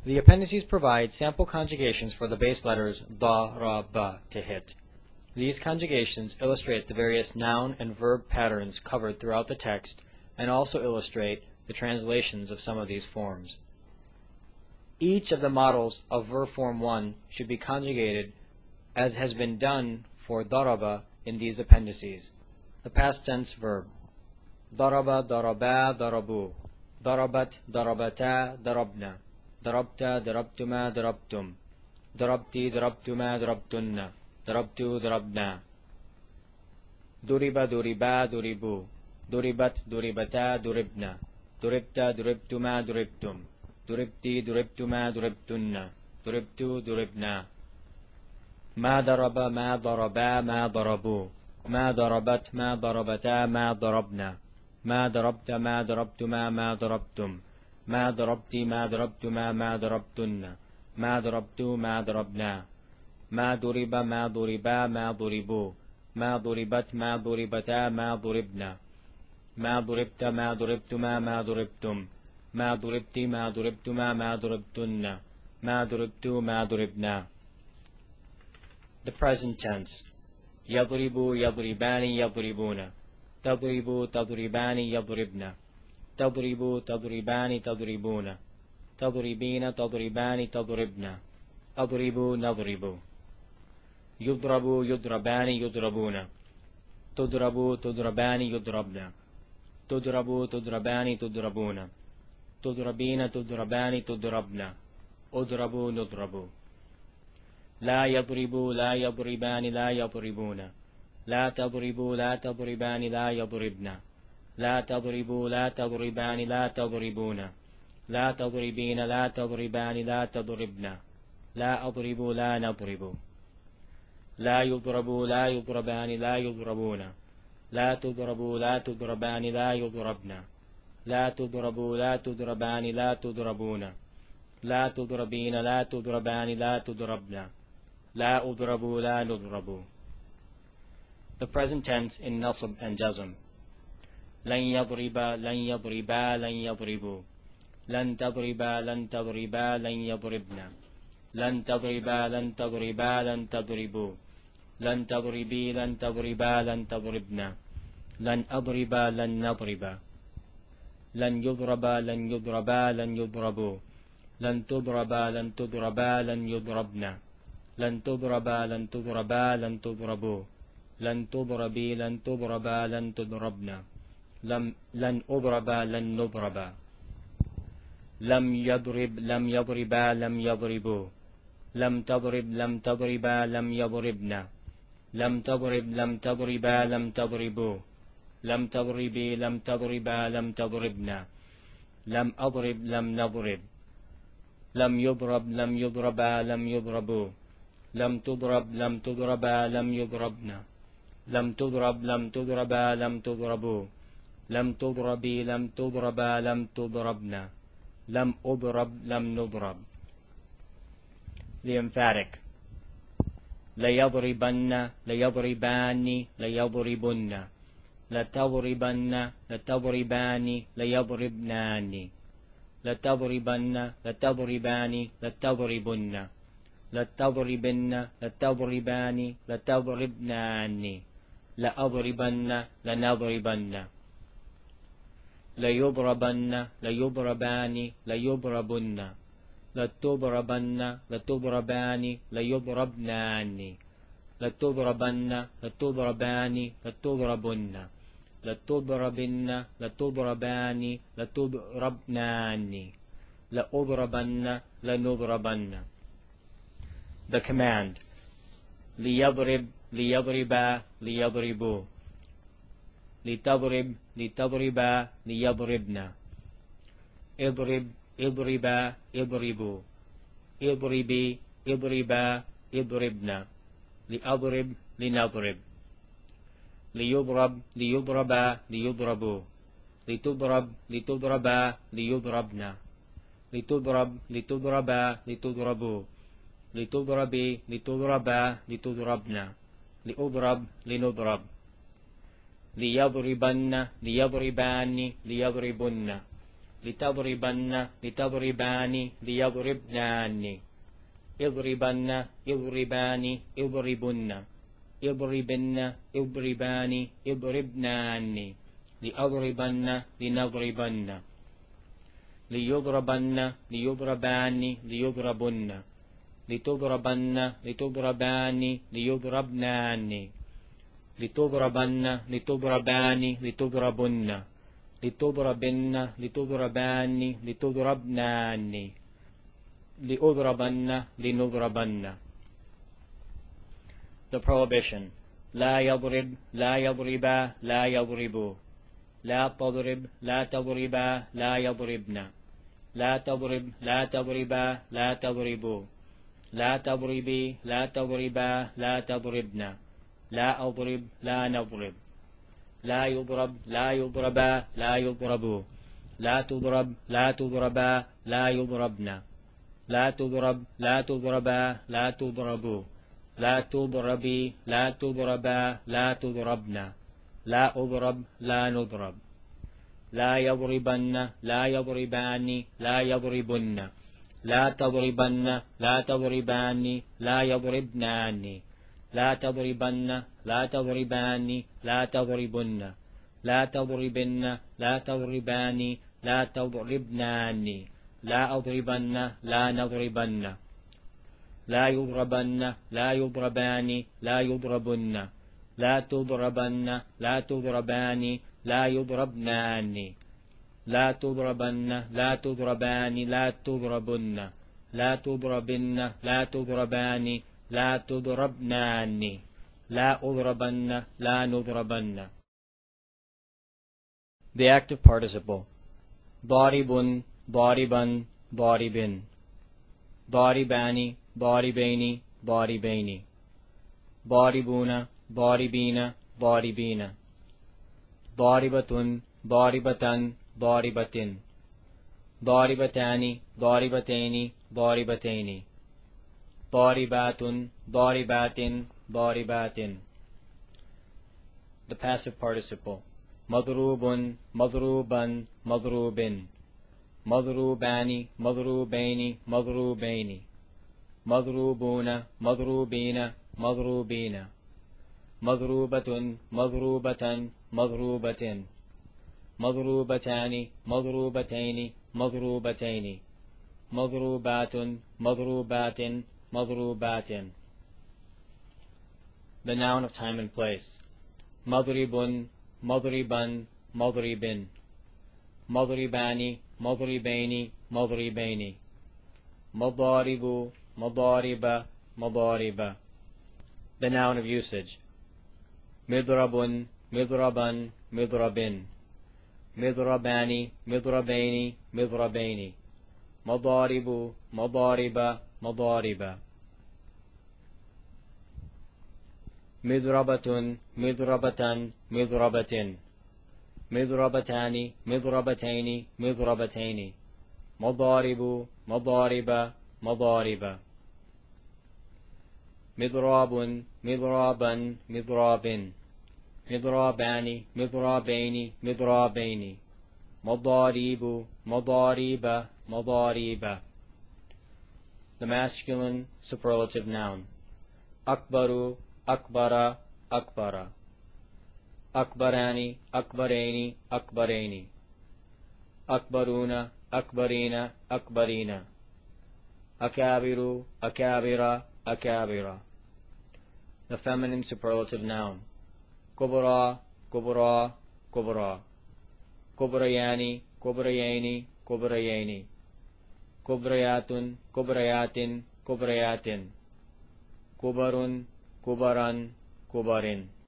The appendices provide sample conjugations for the base letters da, ra, ba to hit. These conjugations illustrate the various noun and verb patterns covered throughout the text and also illustrate the translations of some of these forms. Each of the models of verb form 1 should be conjugated as has been done for daraba in these appendices. The past tense verb: daraba, daraba, darabu; darabat, darabata, darabna; darabta, darabtuma, darabtum; darabti, darabtuma, darabtunna; darabtu, darabna; duriba, duriba, duribu; duribat, duribata, duribna; duribta, duribtuma, duribtum; duribti, duribtuma, duribtunna; duribtu, duribna. ما ضرب ما ضربا ما ضربوا ما ضربت ما ضربتا ما ضربنا ما ضربت ما ضربتما ما ضربتم ما ضربت ما ضربتما ما ضربتن ما ضربت ما ضربنا ما ضرب ما ضربا ما ضربوا ما ضربت ما ضربتا ما ضربنا ما ضربت ما ضربتما ما ضربتم ما ضربت ما ضربتما ما ضربتن ما ضربت ما ضربنا. The present tense: يضرب يضربان يضربون تضرب تضربان يضربن تضرب تضربان تضربون تضربين تضربان تضربن أضرب نضرب يضرب يضربان يضربون تضرب تضربان يضربن تضرب تضربان تضربون تضربين تضربان تضربن أضرب نضرب. لا يضرب لا يضربان لا يضربون لا تضرب لا تضربان لا يضربن لا تضرب لا تضربان لا تضربون لا تضربين لا تضربان لا تضربن لا أضرب لا نضرب. لا يضرب لا يضربان لا يضربون لا تضرب لا تضربان لا يضربن لا تضرب لا تضربان لا تضربون لا تضربين لا تضربان لا تضربن لا أضرب لا نضرب. The present tense in nasb and jazm: لن يضرب لن يضربا لن يضربوا لن تضربا لن تضربا لن يضربن لن تضربا لن تضربا لن تضربوا لن تضربي لن تضربا لن تضربن لن أضرب لن نضرب لن يضرب لن يضربا لن يضربوا لن تضرب لن تضربا لن يضربن لن تضرب لن تضربا لن تضربوا لن تضربي لن تضربا لن تضربن لن أضرب لن نضرب لم يضرب لم يضربا لم يضربوا لم تضرب لم تضربا لم يضربن لم تضرب لم تضربا لم تضربوا لم تضربي لم تضربا لم تضربن لم أضرب لم نضرب لم يضرب لم يضربا لم يضربوا لم تضرب لم تضربا لم يضربن لم تضرب لم تضربا لم تضربوا لم تضربي لم تضربا لم تضربن لم أضرب لم نضرب. The emphatic: ليضربن ليضربان ليضربن لتضربن لتضربان ليضربنان لتضربن لتضربان لتضربن لتضربن لتضربان لتضربنان لأضربن لنضربن ليضربن ليضربان ليضربن لتضربن لتضربان ليضربنان لتضربن لتضربان لتضربن لتضربن لتضربان لتضربنان لأضربن لنضربن. The command: ليضرب ليضربا ليضربوا لتضرب لتضربا ليضربن اضرب اضربا اضربوا اضربي اضربا اضربن لأضرب لنضرب ليضرب ليضربا ليضربوا لتضرب لتضربا ليضربن لتضرب لتضربا لتضربوا لتضربي لتضربا لتضربن لأضرب لنضرب ليضربن ليضربان ليضربن لتضربن لتضربان ليضربنان اضربن اضربان اضربن اضربن اضربان اضربنان لأضربن لنضربن ليضربن ليضربان ليضربن لتضربن لتضربان ليضربنان لتضربن لتضربان لتضربن لتضربن لتضربان لتضربنان لأضربن لنضربن. The prohibition. لا يضرب لا يضربا لا يضربوا. لا تضرب لا تضربا لا يضربن. لا تضرب لا تضربا لا تضربوا. لا تضربي لا تضربا لا تضربن. لا أضرب لا نضرب. لا يضرب لا يضربا لا يضربوا. لا تضرب لا تضربا لا يضربن. لا تضرب لا تضربا لا تضربوا. لا تضربي لا تضربا لا تضربن. لا أضرب لا نضرب. لا يضربن لا يضربان لا يضربن. لا تضربن لا تضربان لا يضربنان. لا تضربن لا تضربان لا تضربن. لا تضربن لا تضربان لا تضربنان. لا أضربن لا نضربن. لا يضربن لا يضربان لا يضربن. لا تضربن لا تضربان لا يضربنان. لا تضربن لا تضربان لا تضربن. لا تضربن لا تضربان لا تضربنان. لا أضربن لا نضربن. The active participle. ضارب ضاربا ضاربن. ضاربان ضاربين ضاربين. ضاربون ضاربين ضاربين. ضاربة ضاربة ضاربة. ضاربتان ضاربتين ضاربتين. ضاربات ضاربات ضاربات. The passive participle. مضروب مضروبا مضروب. مضروبان مضروبين مضروبين. مضروبون مضروبين مضروبين. مضروبة مضروبة مضروبة. مضروبتان مضروبتين مضروبتين. مضروبات مضروبات مضروبات. The noun of time and place. مضرب مضربا مضرب. مضربان مضربين مضربين. مضارب مضارب مضارب. The noun of usage. مضرب مضربا مضرب. مضربان مضربين مضربين. مضارب مضارب مضارب. مضربة مضربة مضربة. مضربتان مضربتين مضربتين. مضارب مضارب مضارب. مضراب مضرابا مضراب. مضرابان مضرابين مضرابين. مضاريب مضاريب مضاريب. The masculine superlative noun. أكبر أكبر أكبر. أكبران أكبرين أكبرين. أكبرون أكبرين أكبرين. أكابر أكابر أكابر. The feminine superlative noun. كبرى كبرى كبرى. كبريان كبريين كبريين. كبريات كبريات كبريات. كبر كبرا كبر.